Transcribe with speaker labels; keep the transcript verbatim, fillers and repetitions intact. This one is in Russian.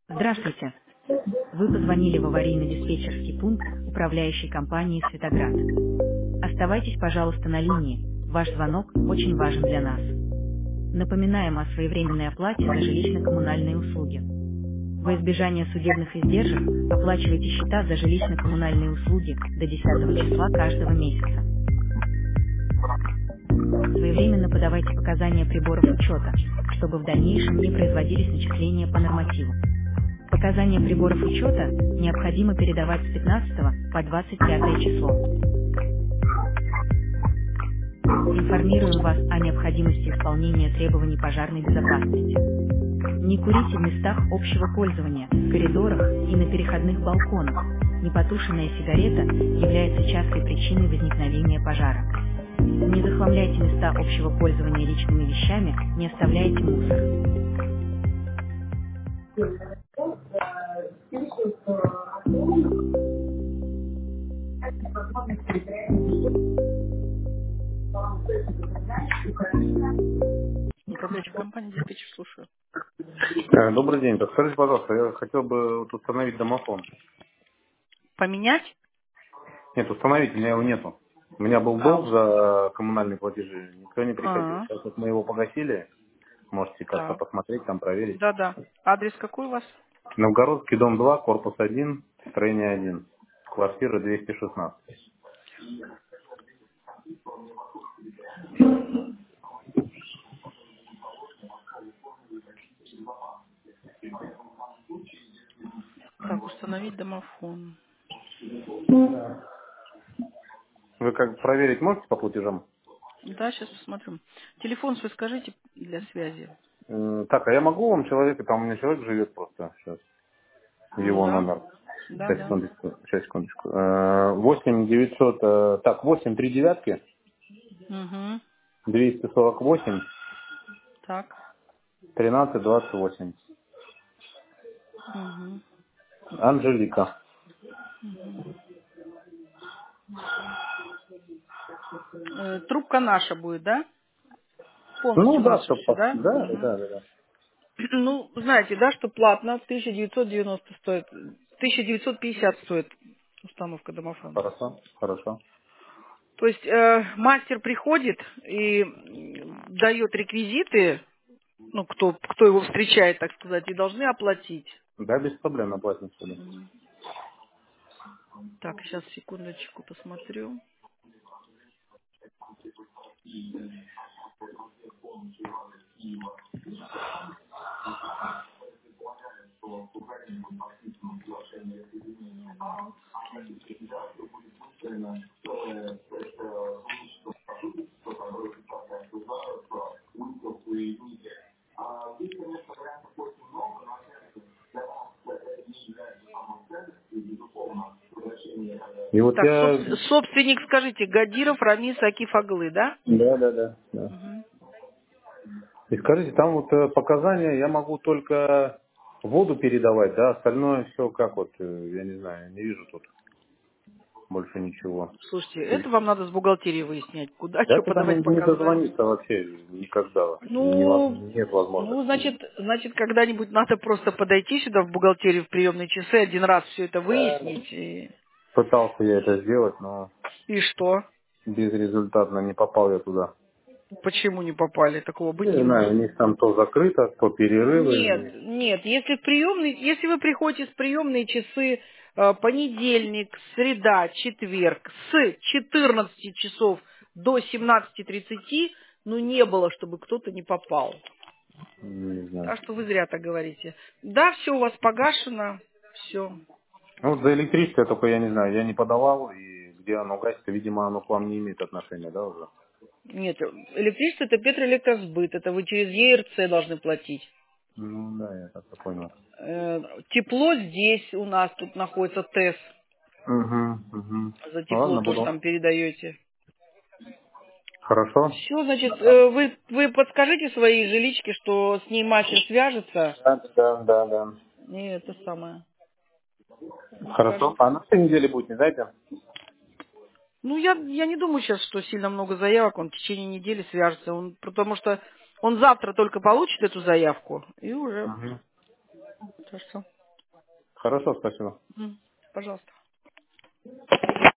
Speaker 1: Здравствуйте. Вы позвонили в аварийно-диспетчерский пункт управляющей компании «Светоград». Оставайтесь, пожалуйста, на линии. Ваш звонок очень важен для нас. Напоминаем о своевременной оплате за жилищно-коммунальные услуги. Во избежание судебных издержек оплачивайте счета за жилищно-коммунальные услуги до десятого числа каждого месяца. Своевременно подавайте показания приборов учета, чтобы в дальнейшем не производились начисления по нормативу. Показания приборов учета необходимо передавать с пятнадцатого по двадцать пятое число. Информируем вас о необходимости исполнения требований пожарной безопасности. Не курите в местах общего пользования, в коридорах и на переходных балконах. Непотушенная сигарета является частой причиной возникновения пожара. Не захламляйте места общего пользования личными вещами, не оставляйте мусор.
Speaker 2: Управляющая компания диспетчер, слушаю.
Speaker 3: Э, Добрый день. Подскажите, пожалуйста, я хотел бы вот установить домофон.
Speaker 2: Поменять?
Speaker 3: Нет, установить, у меня его нету. У меня был
Speaker 2: А,
Speaker 3: долг
Speaker 2: ус-
Speaker 3: за коммунальные платежи, никто не приходил.
Speaker 2: а,
Speaker 3: Сейчас вот мы его погасили, можете как-то
Speaker 2: так.
Speaker 3: посмотреть, там проверить.
Speaker 2: Да-да. Адрес какой у вас?
Speaker 3: Новгородский, дом два, корпус один, строение один, квартира двести шестнадцать.
Speaker 2: Так, установить домофон.
Speaker 3: Вы как проверить можете по платежам?
Speaker 2: Да, сейчас посмотрим. Телефон свой скажите для связи.
Speaker 3: М, Так, а я могу вам человека, там у меня человек живет просто сейчас,
Speaker 2: Ну
Speaker 3: его
Speaker 2: да.
Speaker 3: номер. Сейчас,
Speaker 2: Да-да.
Speaker 3: секундочку, сейчас, секундочку. Э, восемь девятьсот, э, так, восемь три девятки,
Speaker 2: Угу.
Speaker 3: двести сорок восемь.
Speaker 2: Так.
Speaker 3: тринадцать двадцать восемь.
Speaker 2: Угу.
Speaker 3: Анжелика.
Speaker 2: Угу. Э, трубка наша будет, да?
Speaker 3: Ну
Speaker 2: Полностью
Speaker 3: да,
Speaker 2: наша
Speaker 3: чтоб
Speaker 2: все,
Speaker 3: пос-
Speaker 2: да?
Speaker 3: да,
Speaker 2: Угу.
Speaker 3: да, да, да.
Speaker 2: Ну, знаете, да, что платно тысяча девятьсот девяносто стоит. тысяча девятьсот пятьдесят стоит установка домофона.
Speaker 3: Хорошо, хорошо.
Speaker 2: То есть э, мастер приходит и м, дает реквизиты, ну, кто, кто его встречает, так сказать, и должны оплатить.
Speaker 3: Да, без проблем, оплатим сюда.
Speaker 2: Мгм. Так, сейчас, секундочку, посмотрю. Новгородский.
Speaker 3: И вот
Speaker 2: Так,
Speaker 3: я...
Speaker 2: собс- собственник, скажите, Гадиров Рамис Акиф Аглы, да?
Speaker 3: Да, да, да, да.
Speaker 2: Мгм.
Speaker 3: И скажите, там вот э, показания, я могу только воду передавать, да, остальное все как вот, э, я не знаю, не вижу тут больше ничего.
Speaker 2: Слушайте, это вам надо с бухгалтерией выяснять, куда
Speaker 3: Да,
Speaker 2: что
Speaker 3: сюда не,
Speaker 2: подавать
Speaker 3: не
Speaker 2: показания.
Speaker 3: дозвониться вообще никогда.
Speaker 2: Ну,
Speaker 3: Невозможно, нет
Speaker 2: ну,
Speaker 3: возможности.
Speaker 2: значит, значит, когда-нибудь надо просто подойти сюда в бухгалтерию в приемные часы, один раз все это выяснить. И,
Speaker 3: Пытался я это сделать, но
Speaker 2: и что?
Speaker 3: безрезультатно не попал я туда.
Speaker 2: Почему не попали? Такого быть
Speaker 3: Не
Speaker 2: не
Speaker 3: знаю, у
Speaker 2: может.
Speaker 3: них там то закрыто, то
Speaker 2: Нет,
Speaker 3: перерывы.
Speaker 2: нет. Если в приемный, если вы приходите в приемные часы э, понедельник, среда, четверг с четырнадцати часов до семнадцати тридцати, ну не было, чтобы кто-то не попал.
Speaker 3: Не знаю.
Speaker 2: Так что вы зря так говорите. Да, все у вас погашено, все.
Speaker 3: Ну, вот за электричество только я не знаю, я не подавал, и где оно гасится, видимо, оно к вам не имеет отношения, да, уже?
Speaker 2: Нет, электричество это Петроэлектросбыт, это вы через Е Р Ц должны платить.
Speaker 3: Ну, да, я так и понял.
Speaker 2: Э, Тепло здесь у нас тут находится ТЭС.
Speaker 3: Угу, угу.
Speaker 2: За
Speaker 3: Ну,
Speaker 2: тепло
Speaker 3: ладно,
Speaker 2: тоже
Speaker 3: буду.
Speaker 2: там передаете.
Speaker 3: Хорошо?
Speaker 2: Все, значит, э, вы, вы подскажите своей жиличке, что с ней мастер свяжется.
Speaker 3: Да, да, да, да.
Speaker 2: И это самое.
Speaker 3: Хорошо.
Speaker 2: Скажет.
Speaker 3: А на этой неделе будет, не знаете?
Speaker 2: Ну, я, я не думаю сейчас, что сильно много заявок. Он в течение недели свяжется. Он, потому что он завтра только получит эту заявку. И уже.
Speaker 3: Угу.
Speaker 2: Хорошо.
Speaker 3: Хорошо, спасибо.
Speaker 2: М, Пожалуйста.